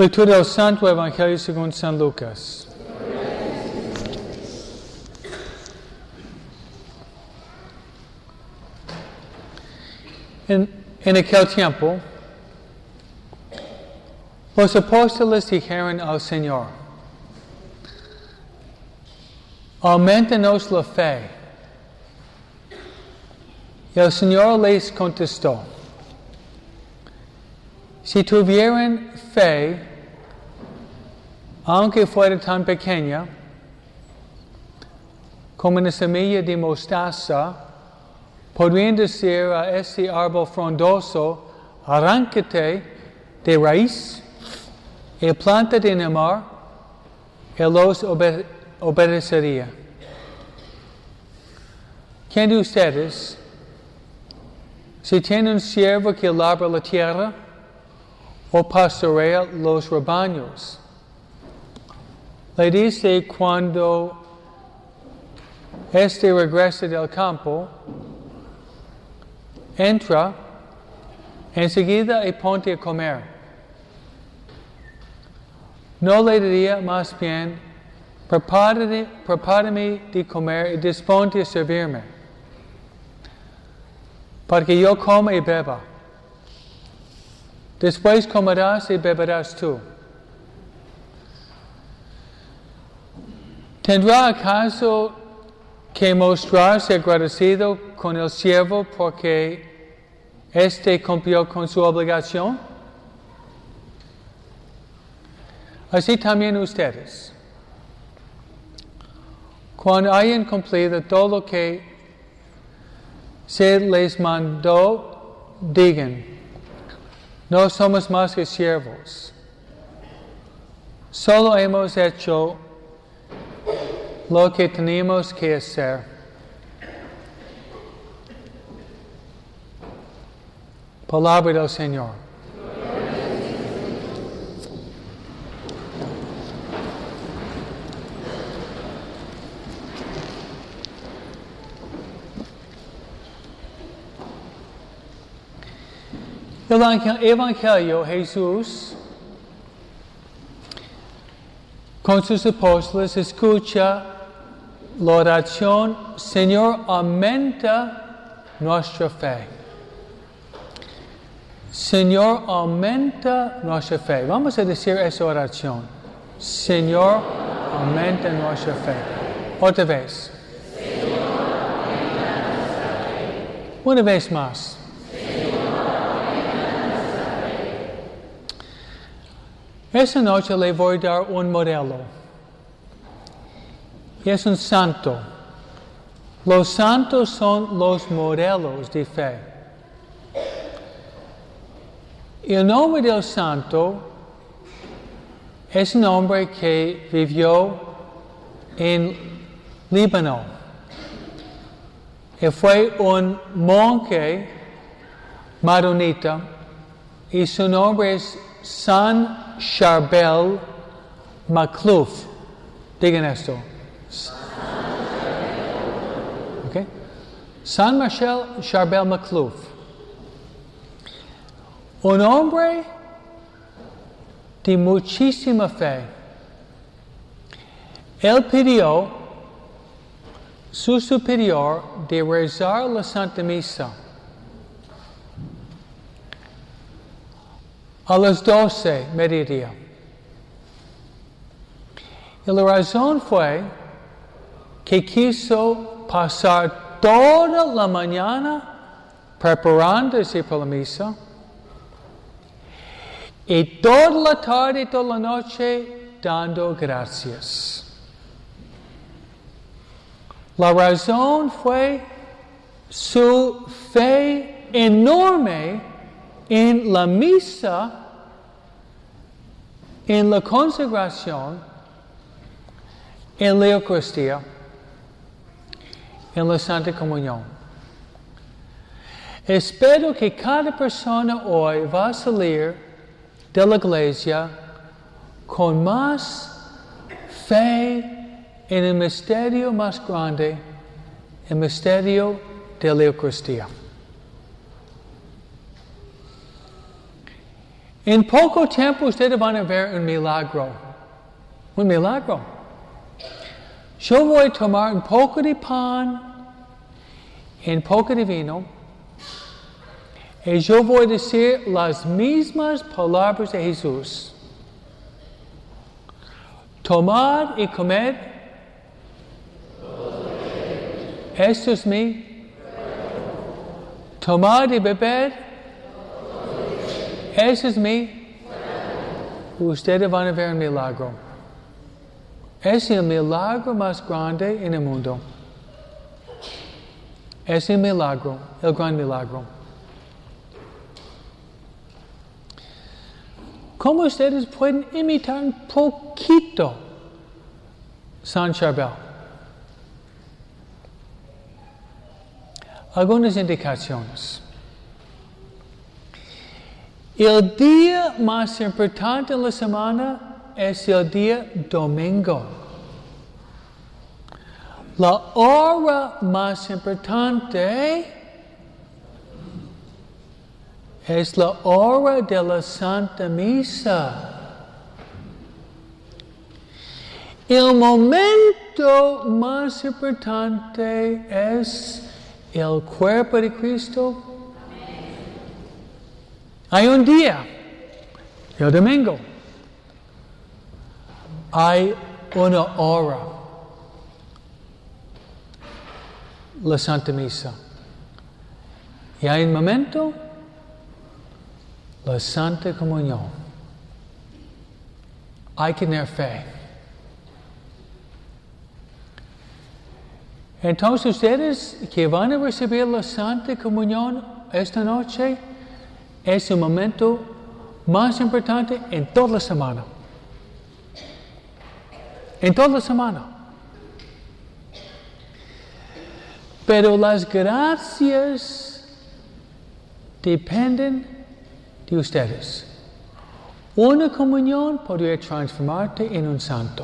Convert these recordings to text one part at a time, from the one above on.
Lectura del Santo Evangelio según San Lucas. En aquel tiempo, los apóstoles dijeron al Señor: aumentanos la fe. Y el Señor les contestó: si tuvieran fe, aunque fuera tan pequeña, como una semilla de mostaza, podrían decir a este árbol frondoso: arráncate de raíz y plántate en el mar, y los obedecería. ¿Quién de ustedes, si tiene un siervo que labra la tierra o pastorea los rebaños, le dice cuando éste regrese del campo: entra enseguida y ponte a comer? ¿No le diría más bien: prepárame de comer y disponte a servirme, para que yo coma y beba? Después comerás y beberás tú. ¿Tendrá acaso que mostrarse agradecido con el siervo porque éste cumplió con su obligación? Así también ustedes, cuando hayan cumplido todo lo que se les mandó, digan: no somos más que siervos, solo hemos hecho lo que teníamos que hacer. Palabra del Señor. El Evangelio, Jesús con sus apóstoles escucha la oración: Señor, aumenta nuestra fe. Señor, aumenta nuestra fe. Vamos a decir esa oración: Señor, aumenta nuestra fe. Otra vez. Señor, aumenta nuestra fe. Una vez más. Esta noche le voy a dar un modelo. Y es un santo. Los santos son los modelos de fe. Y el nombre del santo es un hombre que vivió en Líbano. Y fue un monje maronita. Y su nombre es San Charbel Makhlouf. Digan esto. Okay. San Charbel Makhlouf. Un hombre de muchísima fe. Él pidió su superior de rezar la Santa Misa a las 12 mediodía. Y la razón fue que quiso pasar toda la mañana preparándose para la misa y toda la tarde y toda la noche dando gracias. La razón fue su fe enorme en la misa, en la consagración, en la Eucaristía, en la Santa Comunión. Espero que cada persona hoy va a salir de la iglesia con más fe en el misterio más grande, el misterio de la Eucaristía. En poco tiempo ustedes van a ver un milagro. Un milagro. Yo voy a tomar un poco de pan y un poco de vino. Y yo voy a decir las mismas palabras de Jesús. Tomad y comed. Esto es mi. Tomad y bebed. Eso es mi. Ustedes van a ver un milagro. Es el milagro más grande en el mundo. Es el milagro, el gran milagro. ¿Cómo ustedes pueden imitar un poquito San Charbel? Algunas indicaciones. El día más importante de la semana es el día domingo. La hora más importante es la hora de la Santa Misa. El momento más importante es el cuerpo de Cristo. Hay un día, el domingo. Hay una hora, la Santa Misa. Y hay un momento, la Santa Comunión. Hay que tener fe. Entonces ustedes que van a recibir la Santa Comunión esta noche, es el momento más importante en toda la semana. En toda la semana. Pero las gracias dependen de ustedes. Una comunión podría transformarte en un santo.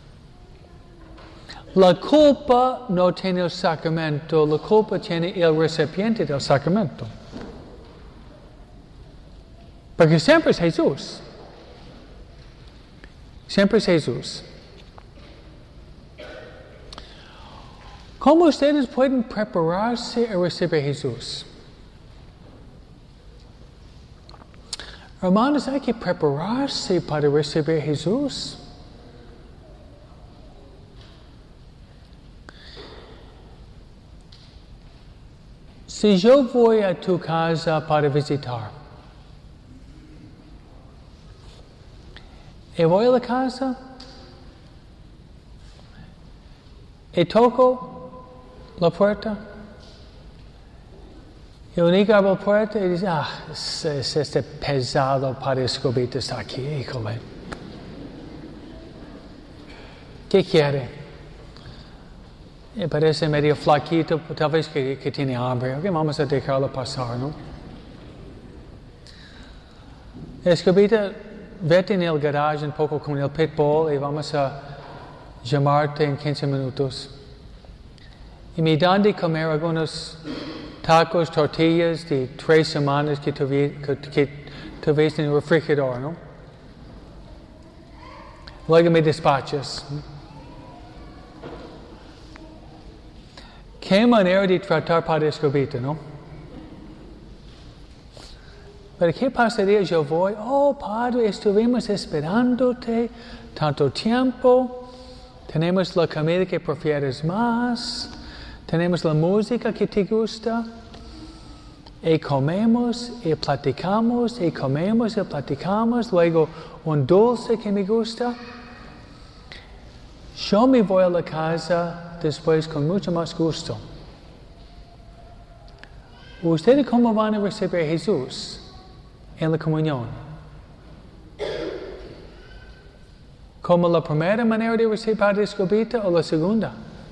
La culpa no tiene el sacramento, la culpa tiene el recipiente del sacramento. Porque siempre es Jesús. Siempre es Jesús. ¿Cómo ustedes pueden prepararse a recibir a Jesús? Hermanos, hay que prepararse para recibir a Jesús. Si yo voy a tu casa para visitar, y voy a la casa, y toco la puerta, y un hijo abre la puerta y dice, es este pesado Padre Escobita está aquí, híjole. ¿Qué quiere? Me parece medio flaquito, tal vez que tiene hambre. Ok, vamos a dejarlo pasar, ¿no? Escobita, vete en el garage un poco con el pitbull y vamos a llamarte en 15 minutos. Y me dan de comer algunos tacos, tortillas de 3 semanas que tuviste en el refrigerador, ¿no? Luego me despachas. Qué manera de tratar Padre Escobita, ¿no? Pero ¿qué pasaría? Yo voy, Padre, estuvimos esperándote tanto tiempo, tenemos la comida que prefieres más, tenemos la música que te gusta, y comemos, y platicamos, y comemos, y platicamos, luego un dulce que me gusta. Yo me voy a la casa después con mucho más gusto. ¿Ustedes cómo van a recibir a Jesús en la comunión? ¿Como la primera manera de recibir Padre Escobita o la segunda?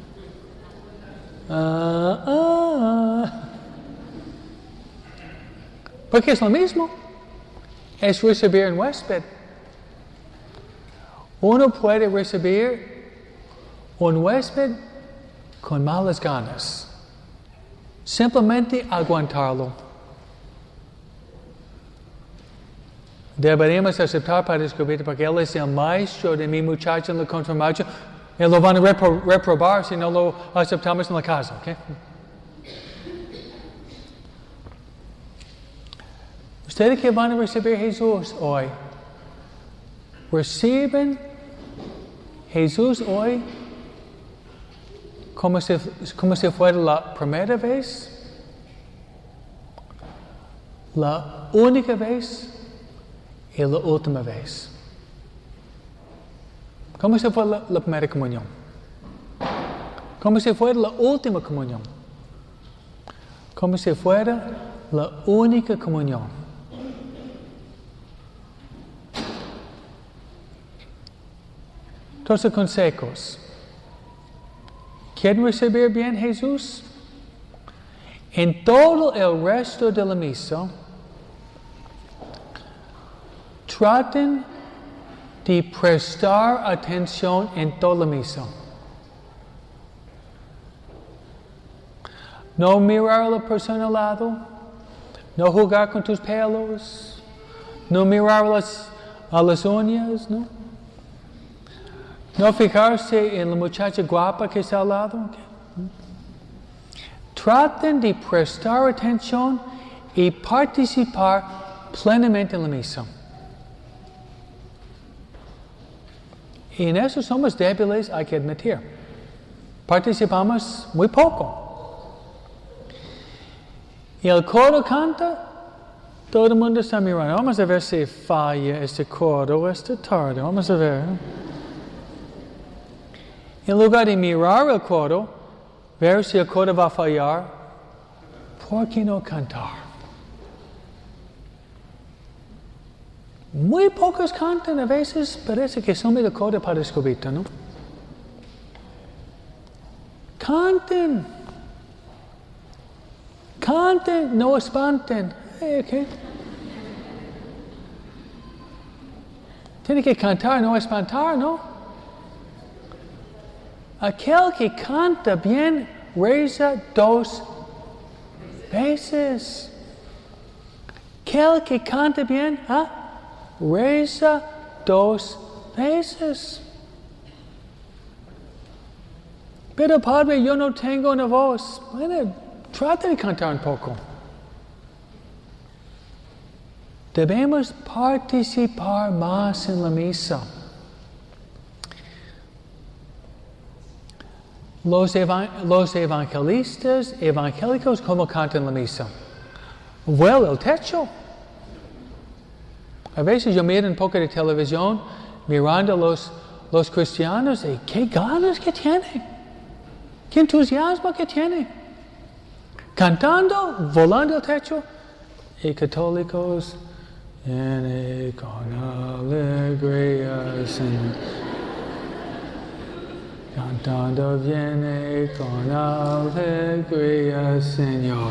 Porque es lo mismo. Es recibir un huésped. Uno puede recibir un huésped con malas ganas. Simplemente aguantarlo. Deberíamos aceptar, Padre Escobita, porque Él es el maestro de mi muchacho en la confirmación. Él lo van a reprobar si no lo aceptamos en la casa, ¿ok? Ustedes que van a recibir a Jesús hoy, reciben Jesús hoy como si fuera la primera vez, la única vez y la última vez. Como si fuera la primera comunión. Como si fuera la última comunión. Como si fuera la única comunión. Entonces, consejos. ¿Quieren recibir bien Jesús? En todo el resto de la misa, traten de prestar atención en toda la misa. No mirar a la persona al lado, no jugar con tus pelos, no mirar a las uñas, ¿no? No fijarse en la muchacha guapa que está al lado. Okay. Traten de prestar atención y participar plenamente en la misa. Y en eso somos débiles, hay que admitir. Participamos muy poco. Y el coro canta, todo el mundo está mirando. Vamos a ver si falla este coro esta tarde. Vamos a ver. En lugar de mirar el coro, ver si el coro va a fallar, ¿por qué no cantar? Muy pocos cantan, a veces parece que son medio coro para Escobita, ¿no? Canten. Canten, no espanten. Okay. Tiene que cantar, no espantar, ¿no? Aquel que canta bien, reza 2 veces. Aquel que canta bien, reza 2 veces. Pero Padre, yo no tengo una voz. Bueno, trata de cantar un poco. Debemos participar más en la misa. Los evangelistas evangélicos, ¿cómo cantan la misa? Vuela el techo. A veces yo miro un poco de televisión, mirando a los cristianos, y qué ganas que tienen, qué entusiasmo que tienen. Cantando, volando el techo, y católicos, viene con alegría, Señor. Cantando viene con alegría, Señor.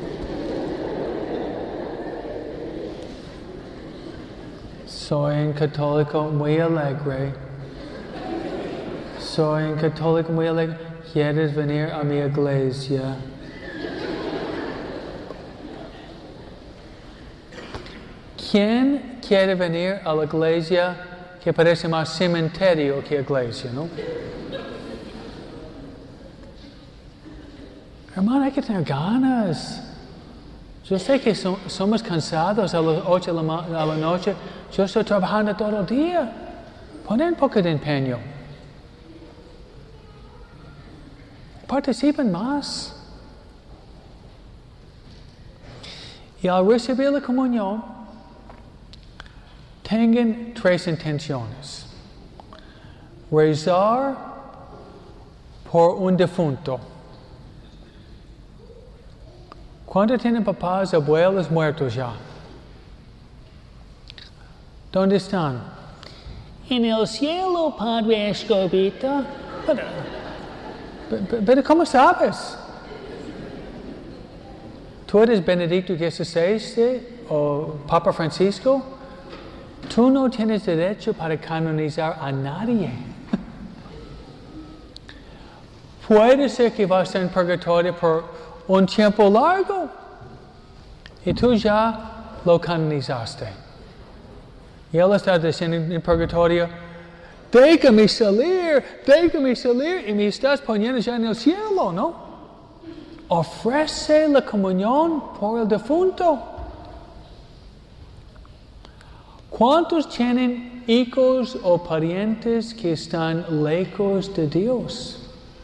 Soy un católico muy alegre. Soy un católico muy alegre. ¿Quieres venir a mi iglesia? ¿Quién quiere venir a la iglesia que parece más cementerio que iglesia, no? Hermano, hay que tener ganas. Yo sé que somos cansados a las 8 de la noche. Yo estoy trabajando todo el día. Poner un poco de empeño. Participen más. Y al recibir la comunión, tengan 3 intenciones. Rezar por un difunto. ¿Cuántos tienen papás, abuelos muertos ya? ¿Dónde están? En el cielo, Padre Escobita. Pero ¿cómo sabes? ¿Tú eres Benedicto XVI o Papa Francisco? Tú no tienes derecho para canonizar a nadie. Puede ser que vas a estar en purgatorio por un tiempo largo y tú ya lo canonizaste. Y él está diciendo en purgatorio, déjame salir, y me estás poniendo ya en el cielo, ¿no? Ofrece la comunión por el difunto. ¿Cuántos tienen hijos o parientes que están lejos de Dios?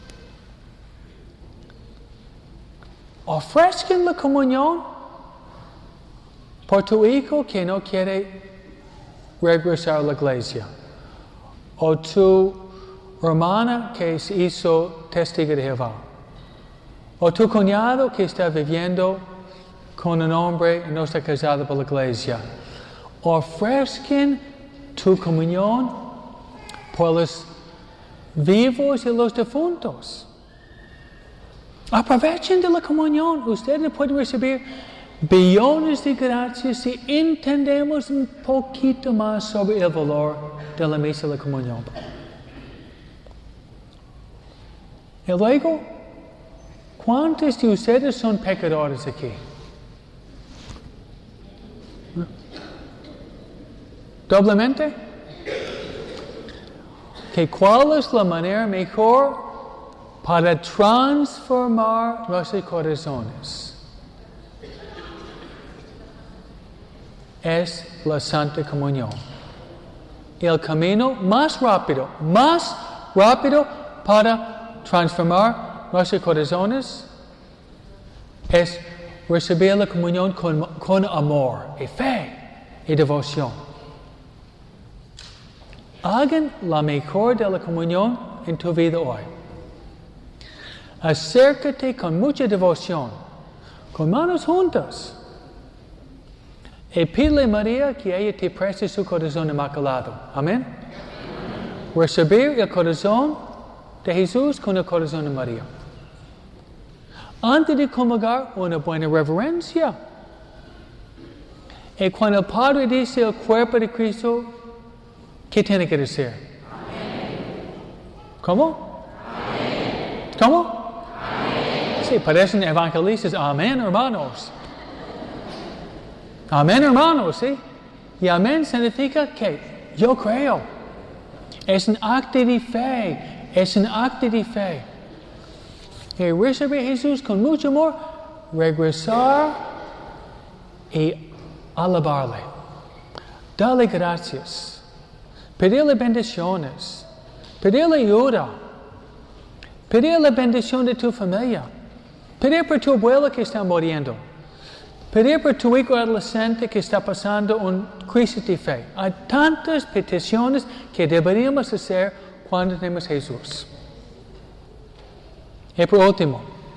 Ofrezcan la comunión por tu hijo que no quiere regresar a la iglesia, o tu hermana que se hizo testigo de Jehová, o tu cuñado que está viviendo con un hombre y no está casado por la iglesia. Ofrezcan tu comunión por los vivos y los difuntos. Aprovechen de la comunión. Ustedes pueden recibir billones de gracias si entendemos un poquito más sobre el valor de la misa de la comunión. Y luego, ¿cuántos de ustedes son pecadores aquí? ¿Doblemente? ¿Cuál es la manera mejor para transformar nuestros corazones? Es la Santa Comunión. El camino más rápido para transformar nuestros corazones es recibir la comunión con amor y fe y devoción. Hagan la mejor de la comunión en tu vida hoy. Acércate con mucha devoción, con manos juntas. Y pídele a María que ella te preste su corazón inmaculado. Amén. Recibir el corazón de Jesús con el corazón de María. Antes de comulgar, una buena reverencia. Y cuando el Padre dice el cuerpo de Cristo, ¿qué tiene que decir? Amén. ¿Cómo? Amén. ¿Cómo? Amén. Sí, parecen evangelistas. Amén, hermanos. Amén, hermanos, ¿sí? Y amén significa que yo creo. Es un acto de fe. Es un acto de fe. Y recibir a Jesús con mucho amor, regresar y alabarle. Dale gracias. Pedirle bendiciones. Pedirle ayuda. Pedir la bendición de tu familia. Pedir por tu abuelo que está muriendo. Pedir por tu hijo adolescente que está pasando una crisis de fe. Hay tantas peticiones que deberíamos hacer cuando tenemos a Jesús. Y por último,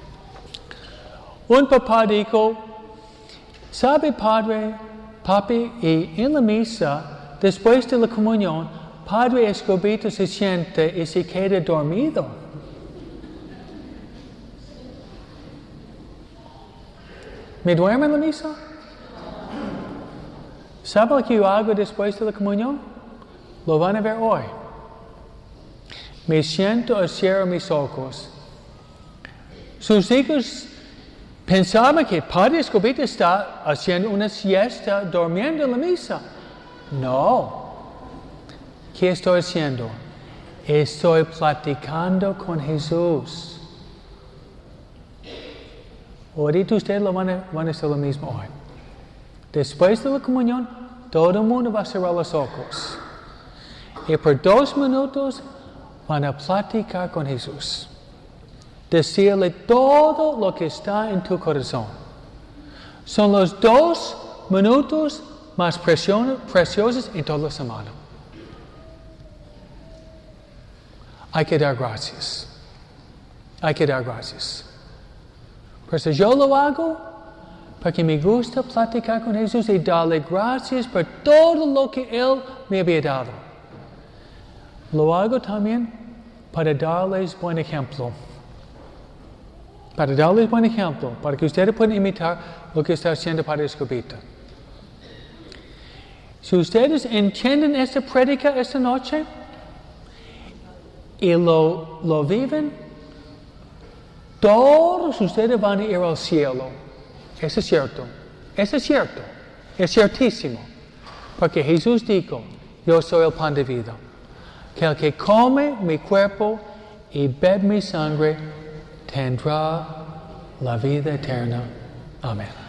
un papá dijo, ¿sabe, padre, papi? Y en la misa, después de la comunión, Padre Escobito se siente y se queda dormido. ¿Me duermo en la misa? ¿Sabe lo que yo hago después de la comunión? Lo van a ver hoy. Me siento y cierro mis ojos. Sus hijos pensaban que Padre Escobito está haciendo una siesta, durmiendo en la misa. No. ¿Qué estoy haciendo? Estoy platicando con Jesús. Ahorita ustedes van a hacer lo mismo hoy. Después de la comunión, todo el mundo va a cerrar los ojos. Y por 2 minutos van a platicar con Jesús. Decirle todo lo que está en tu corazón. Son los 2 minutos más preciosos en toda la semana. Hay que dar gracias. Hay que dar gracias. Por eso yo lo hago porque me gusta platicar con Jesús y darle gracias por todo lo que Él me había dado. Lo hago también para darles buen ejemplo. Para darles buen ejemplo, para que ustedes puedan imitar lo que está haciendo Padre Escobito. Si ustedes entienden esta prédica esta noche y lo viven, todos ustedes van a ir al cielo. Eso es cierto. Eso es cierto. Es ciertísimo. Porque Jesús dijo, yo soy el pan de vida. Que el que come mi cuerpo y bebe mi sangre tendrá la vida eterna. Amén.